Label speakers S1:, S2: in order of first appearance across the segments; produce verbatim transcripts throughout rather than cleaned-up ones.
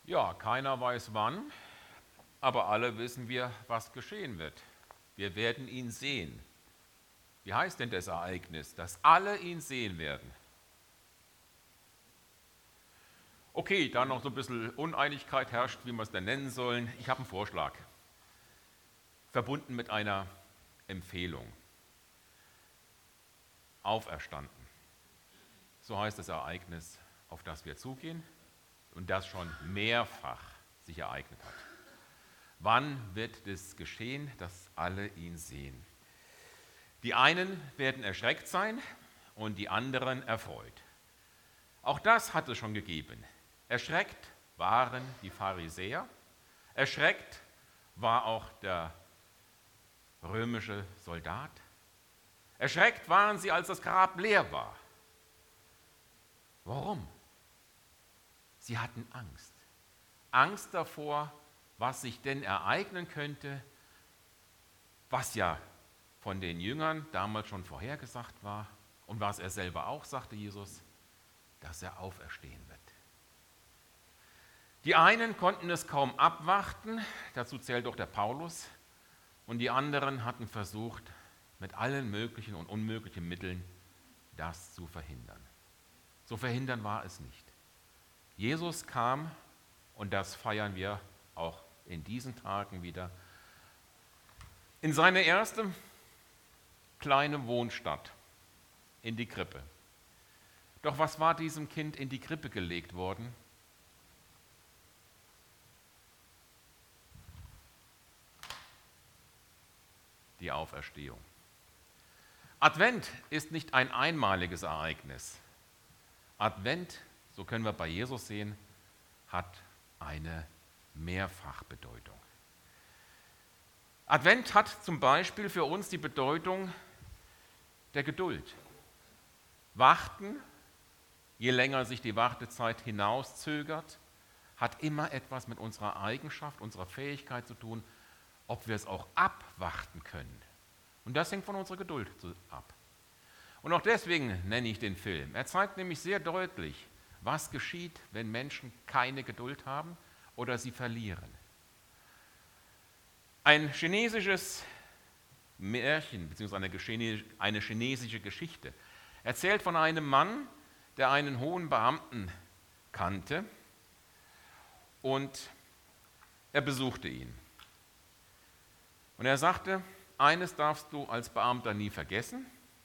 S1: Ja, keiner weiß wann, aber alle wissen wir, was geschehen wird. Wir werden ihn sehen. Wie heißt denn das Ereignis? Dass alle ihn sehen werden. Okay, da noch so ein bisschen Uneinigkeit herrscht, wie wir es denn nennen sollen. Ich habe einen Vorschlag, verbunden mit einer Empfehlung. Auferstanden. So heißt das Ereignis, auf das wir zugehen und das schon mehrfach sich ereignet hat. Wann wird es geschehen, dass alle ihn sehen? Die einen werden erschreckt sein und die anderen erfreut. Auch das hat es schon gegeben. Erschreckt waren die Pharisäer, erschreckt war auch der römische Soldat, erschreckt waren sie, als das Grab leer war. Warum? Sie hatten Angst. Angst davor, was sich denn ereignen könnte, was ja von den Jüngern damals schon vorhergesagt war und was er selber auch sagte, Jesus, dass er auferstehen wird. Die einen konnten es kaum abwarten, dazu zählt auch der Paulus, und die anderen hatten versucht, mit allen möglichen und unmöglichen Mitteln das zu verhindern. So verhindern war es nicht. Jesus kam, und das feiern wir auch in diesen Tagen wieder, in seine erste kleine Wohnstadt, in die Krippe. Doch was war diesem Kind in die Krippe gelegt worden? Die Auferstehung. Advent ist nicht ein einmaliges Ereignis. Advent, so können wir bei Jesus sehen, hat eine Mehrfachbedeutung. Advent hat zum Beispiel für uns die Bedeutung der Geduld. Warten, je länger sich die Wartezeit hinauszögert, hat immer etwas mit unserer Eigenschaft, unserer Fähigkeit zu tun, ob wir es auch abwarten können. Und das hängt von unserer Geduld ab. Und auch deswegen nenne ich den Film. Er zeigt nämlich sehr deutlich, was geschieht, wenn Menschen keine Geduld haben oder sie verlieren. Ein chinesisches Märchen, beziehungsweise eine chinesische Geschichte, erzählt von einem Mann, der einen hohen Beamten kannte und er besuchte ihn. Und er sagte, eines darfst du als Beamter nie vergessen.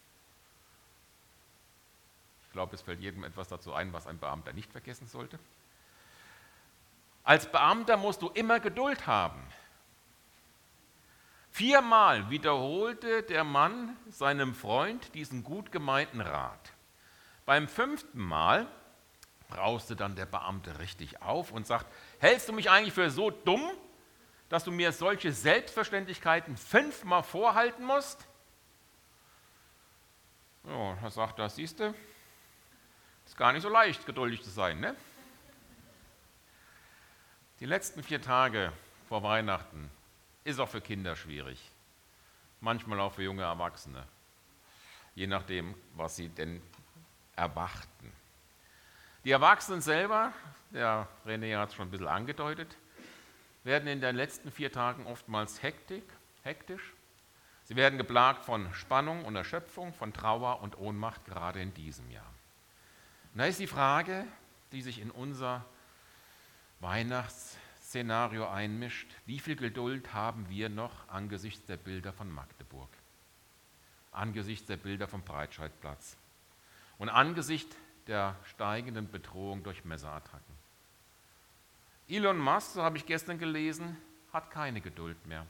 S1: Ich glaube, es fällt jedem etwas dazu ein, was ein Beamter nicht vergessen sollte. Als Beamter musst du immer Geduld haben. Viermal wiederholte der Mann seinem Freund diesen gut gemeinten Rat. Beim fünften Mal brauste dann der Beamte richtig auf und sagt, hältst du mich eigentlich für so dumm, dass du mir solche Selbstverständlichkeiten fünfmal vorhalten musst? Ja, er sagt, das siehst du, ist gar nicht so leicht, geduldig zu sein, ne? Die letzten vier Tage vor Weihnachten ist auch für Kinder schwierig, manchmal auch für junge Erwachsene, je nachdem, was sie denn erwarten. Die Erwachsenen selber, der René hat es schon ein bisschen angedeutet, werden in den letzten vier Tagen oftmals hektik, hektisch. Sie werden geplagt von Spannung und Erschöpfung, von Trauer und Ohnmacht, gerade in diesem Jahr. Und da ist die Frage, die sich in unser Weihnachtsszenario einmischt, wie viel Geduld haben wir noch angesichts der Bilder von Magdeburg, angesichts der Bilder vom Breitscheidplatz und angesichts der steigenden Bedrohung durch Messerattacken? Elon Musk, so habe ich gestern gelesen, hat keine Geduld mehr.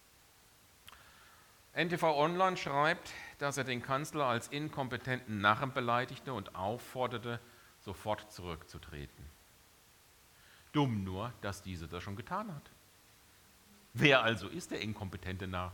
S1: N T V Online schreibt, dass er den Kanzler als inkompetenten Narren beleidigte und aufforderte, sofort zurückzutreten. Dumm nur, dass dieser das schon getan hat. Wer also ist der inkompetente Narr?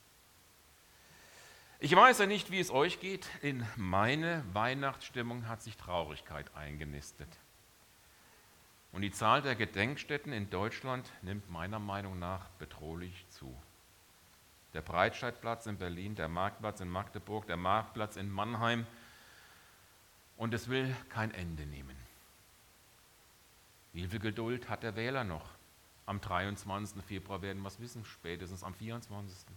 S1: Ich weiß ja nicht, wie es euch geht. In meine Weihnachtsstimmung hat sich Traurigkeit eingenistet. Und die Zahl der Gedenkstätten in Deutschland nimmt meiner Meinung nach bedrohlich zu. Der Breitscheidplatz in Berlin, der Marktplatz in Magdeburg, der Marktplatz in Mannheim. Und es will kein Ende nehmen. Wie viel Geduld hat der Wähler noch? Am dreiundzwanzigsten Februar werden wir es wissen, spätestens am vierundzwanzigsten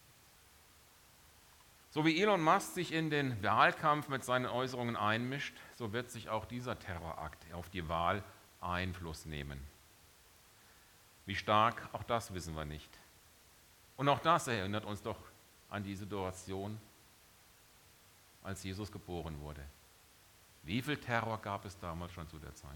S1: So wie Elon Musk sich in den Wahlkampf mit seinen Äußerungen einmischt, so wird sich auch dieser Terrorakt auf die Wahl Einfluss nehmen. Wie stark, auch das wissen wir nicht. Und auch das erinnert uns doch an die Situation, als Jesus geboren wurde. Wie viel Terror gab es damals schon zu der Zeit?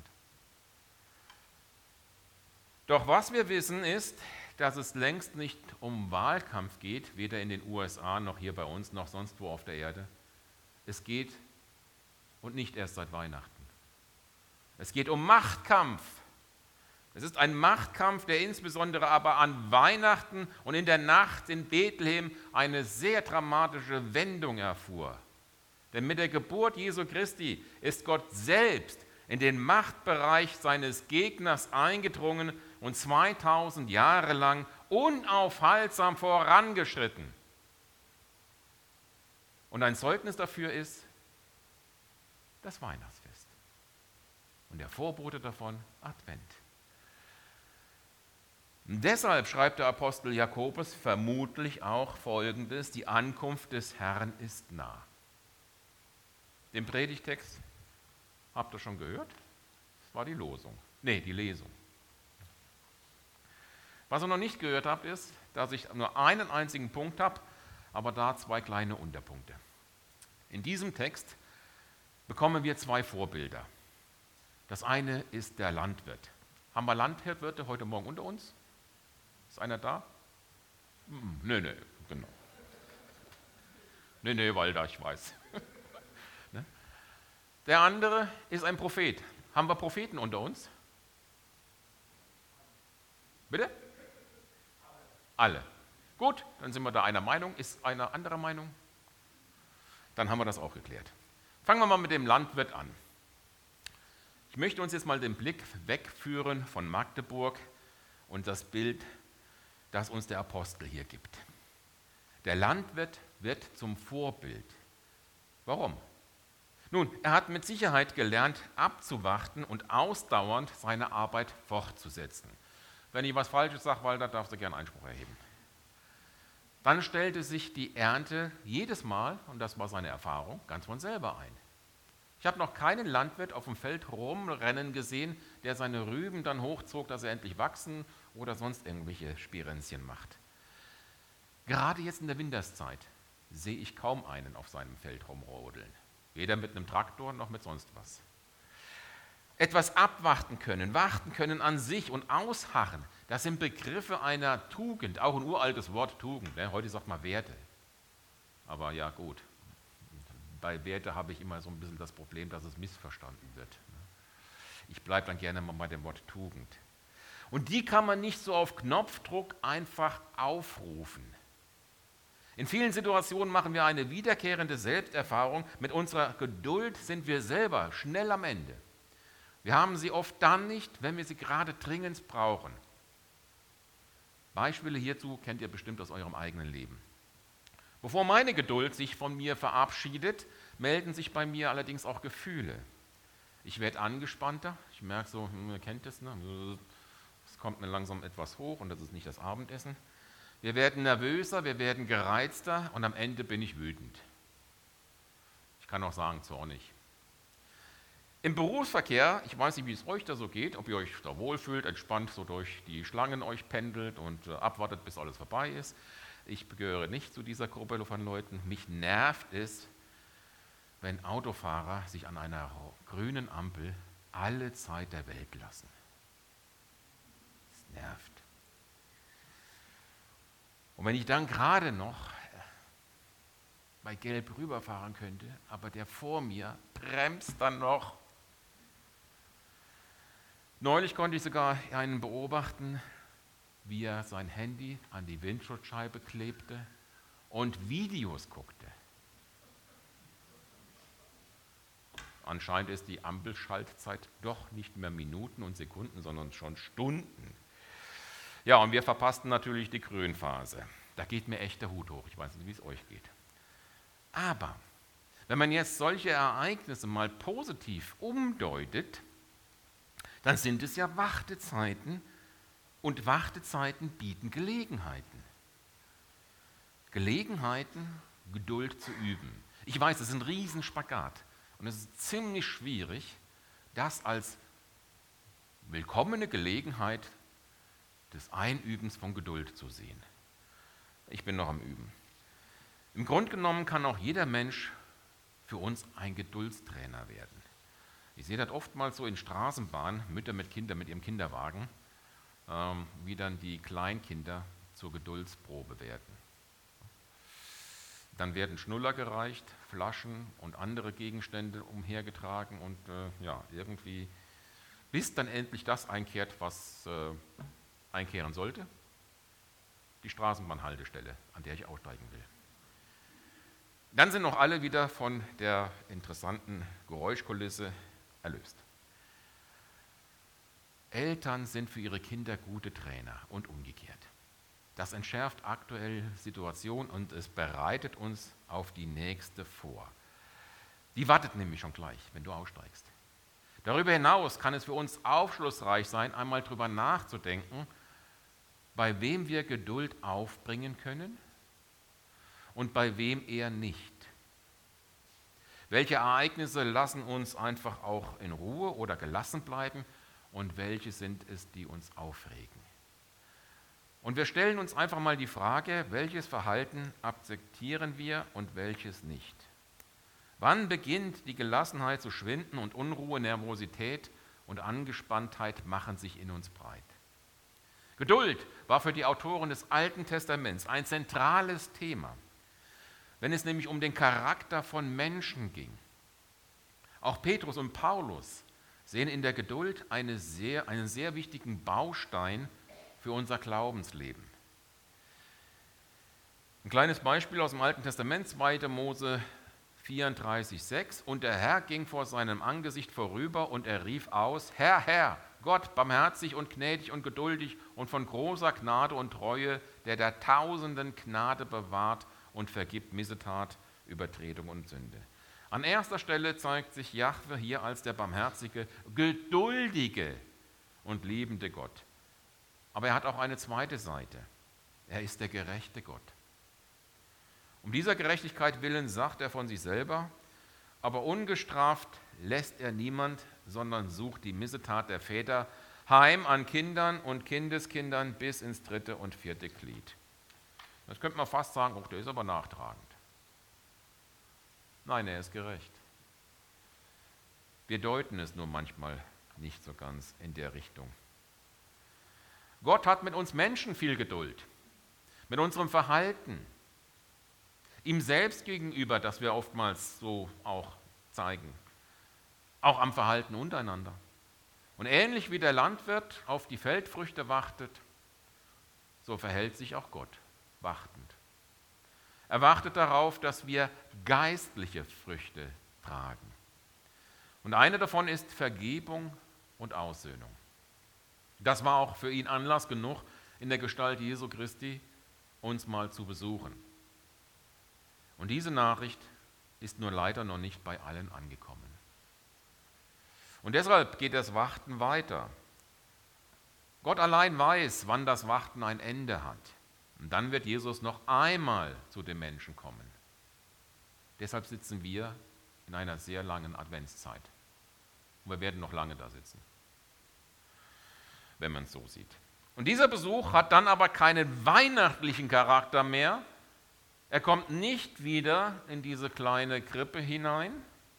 S1: Doch was wir wissen ist, dass es längst nicht um Wahlkampf geht, weder in den U S A noch hier bei uns noch sonst wo auf der Erde. Es geht, und nicht erst seit Weihnachten, es geht um Machtkampf. Es ist ein Machtkampf, der insbesondere aber an Weihnachten und in der Nacht in Bethlehem eine sehr dramatische Wendung erfuhr. Denn mit der Geburt Jesu Christi ist Gott selbst in den Machtbereich seines Gegners eingedrungen und zweitausend Jahre lang unaufhaltsam vorangeschritten. Und ein Zeugnis dafür ist das Weihnachtsfest und der Vorbote davon Advent. Und deshalb schreibt der Apostel Jakobus vermutlich auch Folgendes: Die Ankunft des Herrn ist nah. Den Predigtext habt ihr schon gehört? Das war die Losung. Nee, die Lesung. Was ihr noch nicht gehört habt, ist, dass ich nur einen einzigen Punkt habe, aber da zwei kleine Unterpunkte. In diesem Text bekommen wir zwei Vorbilder. Das eine ist der Landwirt. Haben wir Landwirte heute Morgen unter uns? Ist einer da? Hm, nee, nee, genau. Nee, nee, Walter, ich weiß. Ne? Der andere ist ein Prophet. Haben wir Propheten unter uns? Bitte? Alle. Gut, dann sind wir da einer Meinung. Ist einer anderer Meinung? Dann haben wir das auch geklärt. Fangen wir mal mit dem Landwirt an. Ich möchte uns jetzt mal den Blick wegführen von Magdeburg und das Bild, das uns der Apostel hier gibt. Der Landwirt wird zum Vorbild. Warum? Nun, er hat mit Sicherheit gelernt, abzuwarten und ausdauernd seine Arbeit fortzusetzen. Wenn ich was Falsches sage, Walter, darfst du gerne Einspruch erheben. Dann stellte sich die Ernte jedes Mal, und das war seine Erfahrung, ganz von selber ein. Ich habe noch keinen Landwirt auf dem Feld rumrennen gesehen, der seine Rüben dann hochzog, dass sie endlich wachsen oder sonst irgendwelche Spirenzchen macht. Gerade jetzt in der Winterszeit sehe ich kaum einen auf seinem Feld rumrodeln. Weder mit einem Traktor noch mit sonst was. Etwas abwarten können, warten können an sich und ausharren, das sind Begriffe einer Tugend, auch ein uraltes Wort Tugend. Ne? Heute sagt man Werte. Aber ja gut, bei Werte habe ich immer so ein bisschen das Problem, dass es missverstanden wird. Ich bleibe dann gerne mal bei dem Wort Tugend. Und die kann man nicht so auf Knopfdruck einfach aufrufen. In vielen Situationen machen wir eine wiederkehrende Selbsterfahrung. Mit unserer Geduld sind wir selber schnell am Ende. Wir haben sie oft dann nicht, wenn wir sie gerade dringend brauchen. Beispiele hierzu kennt ihr bestimmt aus eurem eigenen Leben. Bevor meine Geduld sich von mir verabschiedet, melden sich bei mir allerdings auch Gefühle. Ich werde angespannter, ich merke so, ihr kennt das, ne? Es kommt mir langsam etwas hoch und das ist nicht das Abendessen. Wir werden nervöser, wir werden gereizter und am Ende bin ich wütend. Ich kann auch sagen, zornig. Im Berufsverkehr, ich weiß nicht, wie es euch da so geht, ob ihr euch da wohlfühlt, entspannt so durch die Schlangen euch pendelt und äh, abwartet, bis alles vorbei ist. Ich gehöre nicht zu dieser Gruppe von Leuten. Mich nervt es, wenn Autofahrer sich an einer grünen Ampel alle Zeit der Welt lassen. Das nervt. Und wenn ich dann gerade noch bei Gelb rüberfahren könnte, aber der vor mir bremst dann noch. Neulich konnte ich sogar einen beobachten, wie er sein Handy an die Windschutzscheibe klebte und Videos guckte. Anscheinend ist die Ampelschaltzeit doch nicht mehr Minuten und Sekunden, sondern schon Stunden. Ja, und wir verpassten natürlich die Grünphase. Da geht mir echt der Hut hoch. Ich weiß nicht, wie es euch geht. Aber wenn man jetzt solche Ereignisse mal positiv umdeutet, dann sind es ja Wartezeiten und Wartezeiten bieten Gelegenheiten. Gelegenheiten, Geduld zu üben. Ich weiß, das ist ein Riesenspagat und es ist ziemlich schwierig, das als willkommene Gelegenheit des Einübens von Geduld zu sehen. Ich bin noch am Üben. Im Grunde genommen kann auch jeder Mensch für uns ein Geduldstrainer werden. Ich sehe das oftmals so in Straßenbahnen, Mütter mit Kindern mit ihrem Kinderwagen, ähm, wie dann die Kleinkinder zur Geduldsprobe werden. Dann werden Schnuller gereicht, Flaschen und andere Gegenstände umhergetragen und äh, ja, irgendwie, bis dann endlich das einkehrt, was äh, einkehren sollte, die Straßenbahnhaltestelle, an der ich aussteigen will. Dann sind noch alle wieder von der interessanten Geräuschkulisse erlöst. Eltern sind für ihre Kinder gute Trainer und umgekehrt. Das entschärft aktuelle Situation und es bereitet uns auf die nächste vor. Die wartet nämlich schon gleich, wenn du aussteigst. Darüber hinaus kann es für uns aufschlussreich sein, einmal darüber nachzudenken, bei wem wir Geduld aufbringen können und bei wem eher nicht. Welche Ereignisse lassen uns einfach auch in Ruhe oder gelassen bleiben und welche sind es, die uns aufregen? Und wir stellen uns einfach mal die Frage, welches Verhalten akzeptieren wir und welches nicht? Wann beginnt die Gelassenheit zu schwinden und Unruhe, Nervosität und Angespanntheit machen sich in uns breit? Geduld war für die Autoren des Alten Testaments ein zentrales Thema, wenn es nämlich um den Charakter von Menschen ging. Auch Petrus und Paulus sehen in der Geduld eine sehr, einen sehr wichtigen Baustein für unser Glaubensleben. Ein kleines Beispiel aus dem Alten Testament, zweiter Mose vierunddreißig, sechs. Und der Herr ging vor seinem Angesicht vorüber und er rief aus, Herr, Herr, Gott, barmherzig und gnädig und geduldig und von großer Gnade und Treue, der der Tausenden Gnade bewahrt und vergibt Missetat, Übertretung und Sünde. An erster Stelle zeigt sich Jahwe hier als der barmherzige, geduldige und liebende Gott. Aber er hat auch eine zweite Seite. Er ist der gerechte Gott. Um dieser Gerechtigkeit willen sagt er von sich selber, aber ungestraft lässt er niemand, sondern sucht die Missetat der Väter heim an Kindern und Kindeskindern bis ins dritte und vierte Glied. Das könnte man fast sagen, oh, der ist aber nachtragend. Nein, er ist gerecht. Wir deuten es nur manchmal nicht so ganz in der Richtung. Gott hat mit uns Menschen viel Geduld, mit unserem Verhalten, ihm selbst gegenüber, das wir oftmals so auch zeigen, auch am Verhalten untereinander. Und ähnlich wie der Landwirt auf die Feldfrüchte wartet, so verhält sich auch Gott wartend. Er wartet darauf, dass wir geistliche Früchte tragen. Und eine davon ist Vergebung und Aussöhnung. Das war auch für ihn Anlass genug, in der Gestalt Jesu Christi uns mal zu besuchen. Und diese Nachricht ist nur leider noch nicht bei allen angekommen. Und deshalb geht das Warten weiter. Gott allein weiß, wann das Warten ein Ende hat. Und dann wird Jesus noch einmal zu den Menschen kommen. Deshalb sitzen wir in einer sehr langen Adventszeit. Und wir werden noch lange da sitzen, wenn man es so sieht. Und dieser Besuch hat dann aber keinen weihnachtlichen Charakter mehr. Er kommt nicht wieder in diese kleine Krippe hinein.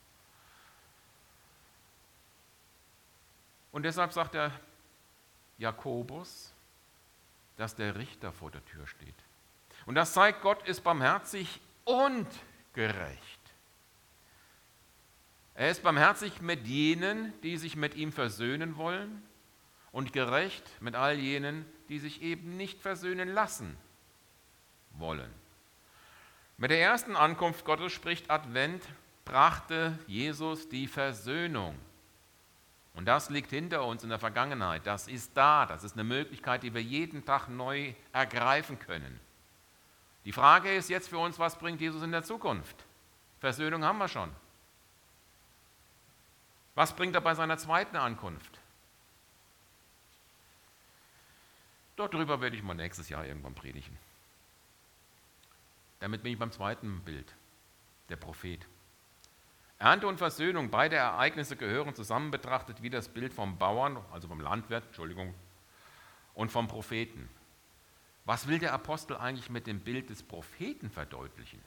S1: Und deshalb sagt der Jakobus, dass der Richter vor der Tür steht. Und das zeigt, Gott ist barmherzig und gerecht. Er ist barmherzig mit jenen, die sich mit ihm versöhnen wollen, und gerecht mit all jenen, die sich eben nicht versöhnen lassen wollen. Mit der ersten Ankunft Gottes, spricht Advent, brachte Jesus die Versöhnung. Und das liegt hinter uns in der Vergangenheit. Das ist da. Das ist eine Möglichkeit, die wir jeden Tag neu ergreifen können. Die Frage ist jetzt für uns, was bringt Jesus in der Zukunft? Versöhnung haben wir schon. Was bringt er bei seiner zweiten Ankunft? Darüber werde ich mal nächstes Jahr irgendwann predigen. Damit bin ich beim zweiten Bild, der Prophet. Ernte und Versöhnung, beide Ereignisse gehören zusammen betrachtet wie das Bild vom Bauern, also vom Landwirt, Entschuldigung, und vom Propheten. Was will der Apostel eigentlich mit dem Bild des Propheten verdeutlichen?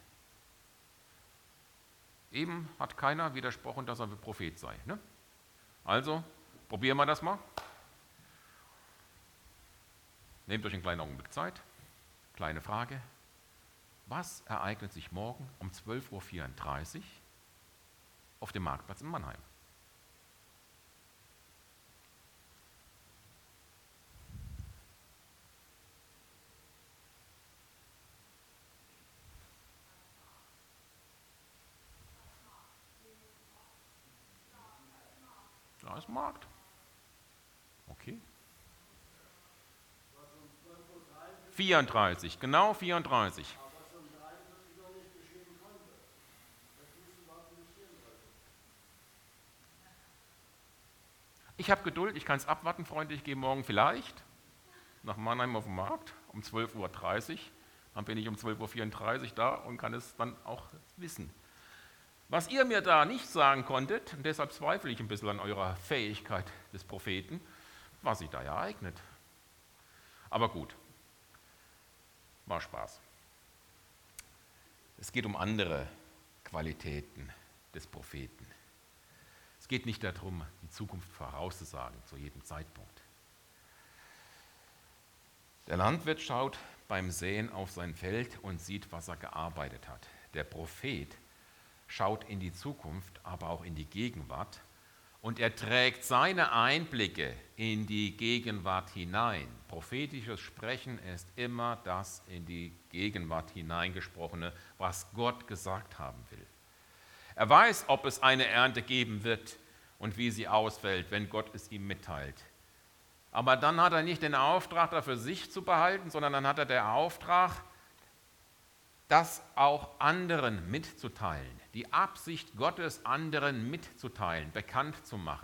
S1: Eben hat keiner widersprochen, dass er Prophet sei. Ne? Also, probieren wir das mal. Nehmt euch einen kleinen Augenblick Zeit. Kleine Frage. Was ereignet sich morgen um zwölf Uhr vierunddreißig auf dem Marktplatz in Mannheim? Da ist Markt. Okay. vierunddreißig, genau vierunddreißig. Ich habe Geduld, ich kann es abwarten, Freunde. Ich gehe morgen vielleicht nach Mannheim auf den Markt um zwölf Uhr dreißig. Dann bin ich um zwölf Uhr vierunddreißig da und kann es dann auch wissen. Was ihr mir da nicht sagen konntet, und deshalb zweifle ich ein bisschen an eurer Fähigkeit des Propheten, was sich da ereignet. Aber gut, war Spaß. Es geht um andere Qualitäten des Propheten. Es geht nicht darum, die Zukunft vorauszusagen zu jedem Zeitpunkt. Der Landwirt schaut beim Säen auf sein Feld und sieht, was er gearbeitet hat. Der Prophet schaut in die Zukunft, aber auch in die Gegenwart und er trägt seine Einblicke in die Gegenwart hinein. Prophetisches Sprechen ist immer das in die Gegenwart hineingesprochene, was Gott gesagt haben will. Er weiß, ob es eine Ernte geben wird und wie sie ausfällt, wenn Gott es ihm mitteilt. Aber dann hat er nicht den Auftrag, das für sich zu behalten, sondern dann hat er den Auftrag, das auch anderen mitzuteilen, die Absicht Gottes anderen mitzuteilen, bekannt zu machen.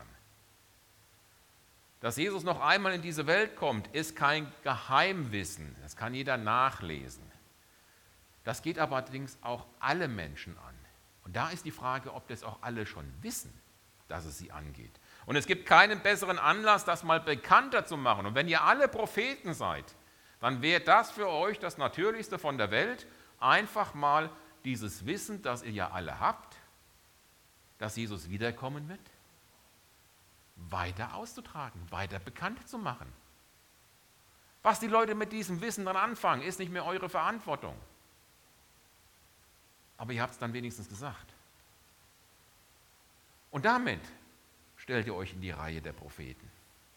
S1: Dass Jesus noch einmal in diese Welt kommt, ist kein Geheimwissen, das kann jeder nachlesen. Das geht aber allerdings auch alle Menschen an. Und da ist die Frage, ob das auch alle schon wissen, dass es sie angeht. Und es gibt keinen besseren Anlass, das mal bekannter zu machen. Und wenn ihr alle Propheten seid, dann wäre das für euch das Natürlichste von der Welt, einfach mal dieses Wissen, das ihr ja alle habt, dass Jesus wiederkommen wird, weiter auszutragen, weiter bekannt zu machen. Was die Leute mit diesem Wissen dann anfangen, ist nicht mehr eure Verantwortung. Aber ihr habt es dann wenigstens gesagt. Und damit stellt ihr euch in die Reihe der Propheten.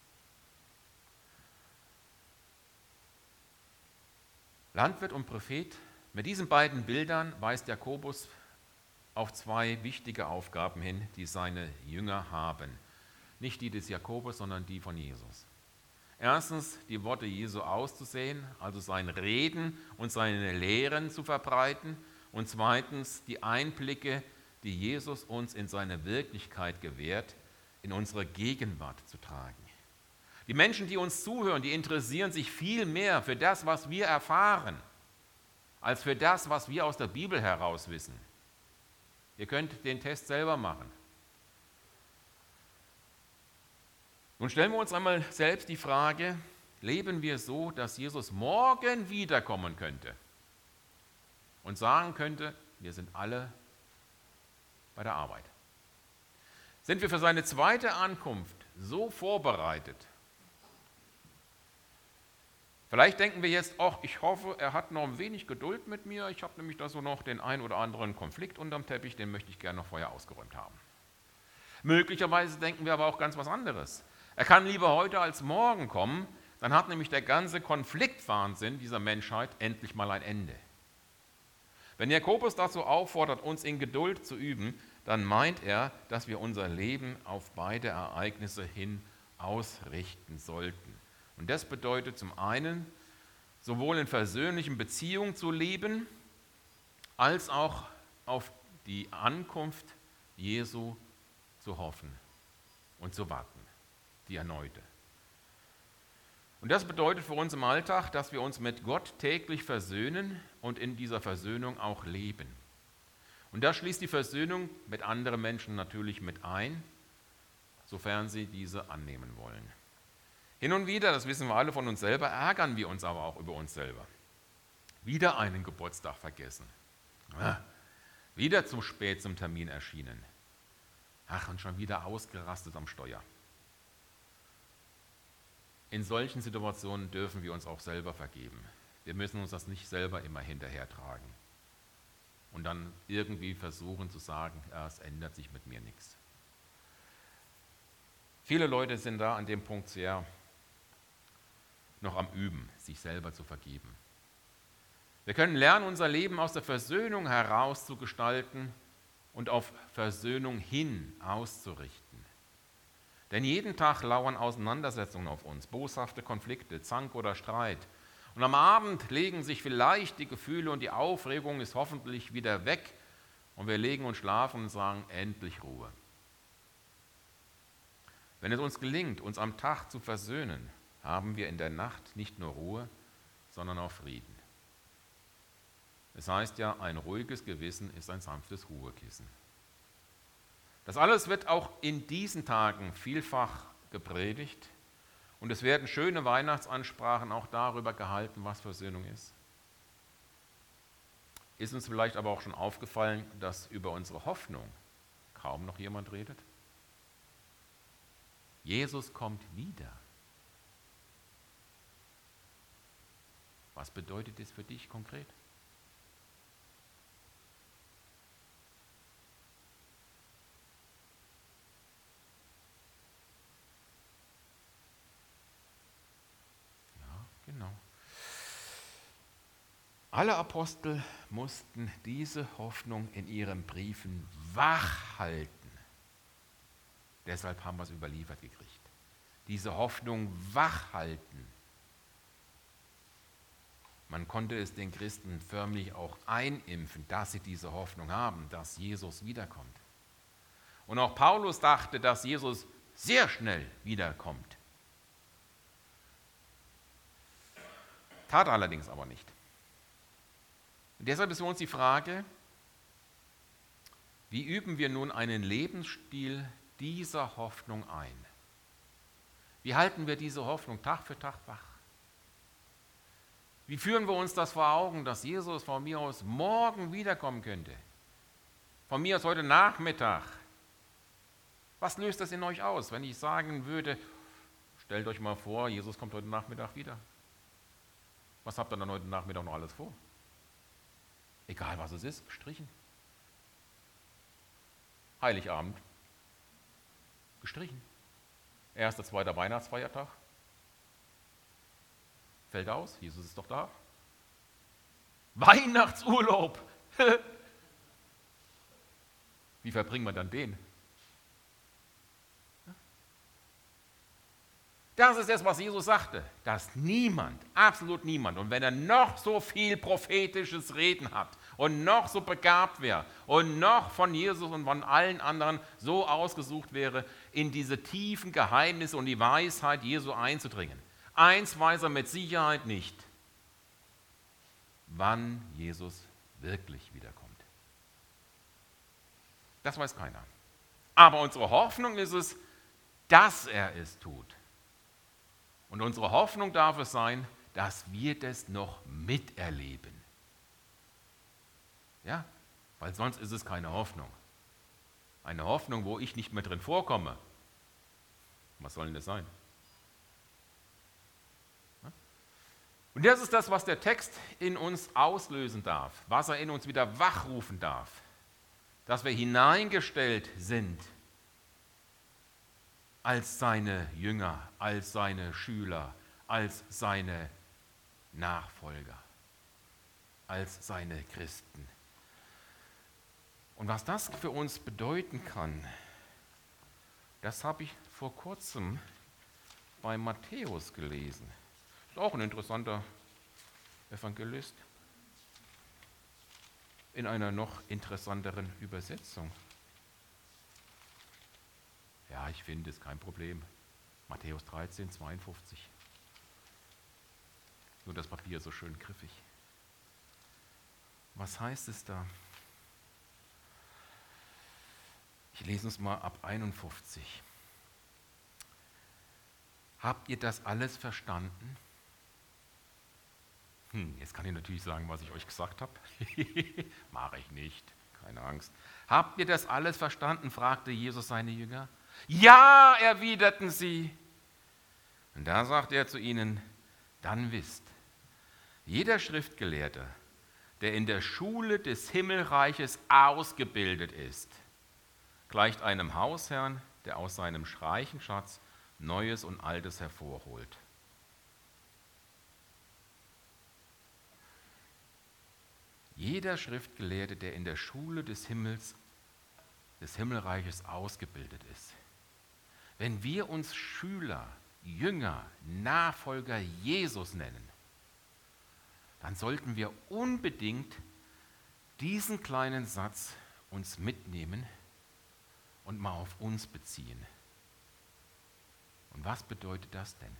S1: Landwirt und Prophet, mit diesen beiden Bildern weist Jakobus auf zwei wichtige Aufgaben hin, die seine Jünger haben. Nicht die des Jakobus, sondern die von Jesus. Erstens, die Worte Jesu auszusehen, also sein Reden und seine Lehren zu verbreiten. Und zweitens, die Einblicke, die Jesus uns in seine Wirklichkeit gewährt, in unsere Gegenwart zu tragen. Die Menschen, die uns zuhören, die interessieren sich viel mehr für das, was wir erfahren, als für das, was wir aus der Bibel heraus wissen. Ihr könnt den Test selber machen. Nun stellen wir uns einmal selbst die Frage, leben wir so, dass Jesus morgen wiederkommen könnte und sagen könnte, wir sind alle bei der Arbeit? Sind wir für seine zweite Ankunft so vorbereitet? Vielleicht denken wir jetzt, ach, ich hoffe, er hat noch ein wenig Geduld mit mir. Ich habe nämlich da so noch den ein oder anderen Konflikt unterm Teppich, den möchte ich gerne noch vorher ausgeräumt haben. Möglicherweise denken wir aber auch ganz was anderes. Er kann lieber heute als morgen kommen, dann hat nämlich der ganze Konfliktwahnsinn dieser Menschheit endlich mal ein Ende. Wenn Jakobus dazu auffordert, uns in Geduld zu üben, dann meint er, dass wir unser Leben auf beide Ereignisse hin ausrichten sollten. Und das bedeutet zum einen, sowohl in versöhnlichen Beziehungen zu leben, als auch auf die Ankunft Jesu zu hoffen und zu warten, die erneute. Und Und das bedeutet für uns im Alltag, dass wir uns mit Gott täglich versöhnen und in dieser Versöhnung auch leben. Und das schließt die Versöhnung mit anderen Menschen natürlich mit ein, sofern sie diese annehmen wollen. Hin und wieder, das wissen wir alle von uns selber, ärgern wir uns aber auch über uns selber. Wieder einen Geburtstag vergessen. Ah, wieder zu spät zum Termin erschienen. Ach, und schon wieder ausgerastet am Steuer. In solchen Situationen dürfen wir uns auch selber vergeben. Wir müssen uns das nicht selber immer hinterhertragen und dann irgendwie versuchen zu sagen, ja, es ändert sich mit mir nichts. Viele Leute sind da an dem Punkt sehr noch am Üben, sich selber zu vergeben. Wir können lernen, unser Leben aus der Versöhnung heraus zu gestalten und auf Versöhnung hin auszurichten. Denn jeden Tag lauern Auseinandersetzungen auf uns, boshafte Konflikte, Zank oder Streit. Und am Abend legen sich vielleicht die Gefühle und die Aufregung ist hoffentlich wieder weg und wir legen uns schlafen und sagen, endlich Ruhe. Wenn es uns gelingt, uns am Tag zu versöhnen, haben wir in der Nacht nicht nur Ruhe, sondern auch Frieden. Es heißt ja, ein ruhiges Gewissen ist ein sanftes Ruhekissen. Das alles wird auch in diesen Tagen vielfach gepredigt und es werden schöne Weihnachtsansprachen auch darüber gehalten, was Versöhnung ist. Ist uns vielleicht aber auch schon aufgefallen, dass über unsere Hoffnung kaum noch jemand redet? Jesus kommt wieder. Was bedeutet das für dich konkret? Genau. Alle Apostel mussten diese Hoffnung in ihren Briefen wachhalten. Deshalb haben wir es überliefert gekriegt. Diese Hoffnung wachhalten. Man konnte es den Christen förmlich auch einimpfen, dass sie diese Hoffnung haben, dass Jesus wiederkommt. Und auch Paulus dachte, dass Jesus sehr schnell wiederkommt. Tat allerdings aber nicht. Und deshalb ist für uns die Frage, wie üben wir nun einen Lebensstil dieser Hoffnung ein? Wie halten wir diese Hoffnung Tag für Tag wach? Wie führen wir uns das vor Augen, dass Jesus von mir aus morgen wiederkommen könnte? Von mir aus heute Nachmittag. Was löst das in euch aus, wenn ich sagen würde, stellt euch mal vor, Jesus kommt heute Nachmittag wieder? Was habt ihr dann heute Nachmittag noch alles vor? Egal was es ist, gestrichen. Heiligabend, gestrichen. Erster, zweiter Weihnachtsfeiertag. Fällt aus, Jesus ist doch da. Weihnachtsurlaub. Wie verbringen wir dann den? Das ist das, was Jesus sagte, dass niemand, absolut niemand, und wenn er noch so viel prophetisches Reden hat und noch so begabt wäre und noch von Jesus und von allen anderen so ausgesucht wäre, in diese tiefen Geheimnisse und die Weisheit Jesu einzudringen. Eins weiß er mit Sicherheit nicht, wann Jesus wirklich wiederkommt. Das weiß keiner. Aber unsere Hoffnung ist es, dass er es tut. Und unsere Hoffnung darf es sein, dass wir das noch miterleben. Ja, weil sonst ist es keine Hoffnung. Eine Hoffnung, wo ich nicht mehr drin vorkomme. Was soll denn das sein? Und das ist das, was der Text in uns auslösen darf, was er in uns wieder wachrufen darf, dass wir hineingestellt sind als seine Jünger, als seine Schüler, als seine Nachfolger, als seine Christen. Und was das für uns bedeuten kann, das habe ich vor kurzem bei Matthäus gelesen. Ist auch ein interessanter Evangelist in einer noch interessanteren Übersetzung. Ja, ich finde es kein Problem. Matthäus dreizehn, zweiundfünfzig. Nur das Papier ist so schön griffig. Was heißt es da? Ich lese uns mal ab einundfünfzig. Habt ihr das alles verstanden? Hm, jetzt kann ich natürlich sagen, was ich euch gesagt habe. Mache ich nicht, keine Angst. Habt ihr das alles verstanden? Fragte Jesus seine Jünger. Ja, erwiderten sie. Und da sagte er zu ihnen, dann wisst, jeder Schriftgelehrte, der in der Schule des Himmelreiches ausgebildet ist, gleicht einem Hausherrn, der aus seinem reichen Schatz Neues und Altes hervorholt. Jeder Schriftgelehrte, der in der Schule des Himmels, des Himmelreiches ausgebildet ist. Wenn wir uns Schüler, Jünger, Nachfolger Jesus nennen, dann sollten wir unbedingt diesen kleinen Satz uns mitnehmen und mal auf uns beziehen. Und was bedeutet das denn?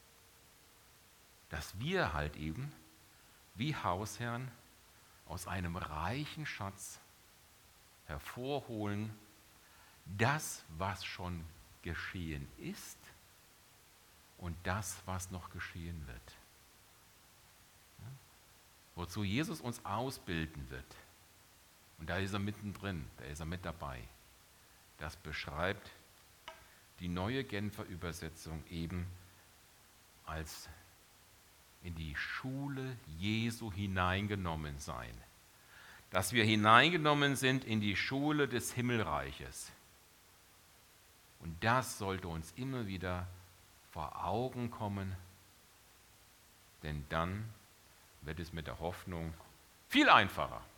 S1: Dass wir halt eben wie Hausherren aus einem reichen Schatz hervorholen, das, was schon geschehen ist und das, was noch geschehen wird. Ja? Wozu Jesus uns ausbilden wird. Und da ist er mittendrin, da ist er mit dabei. Das beschreibt die neue Genfer Übersetzung eben als in die Schule Jesu hineingenommen sein. Dass wir hineingenommen sind in die Schule des Himmelreiches. Und das sollte uns immer wieder vor Augen kommen, denn dann wird es mit der Hoffnung viel einfacher.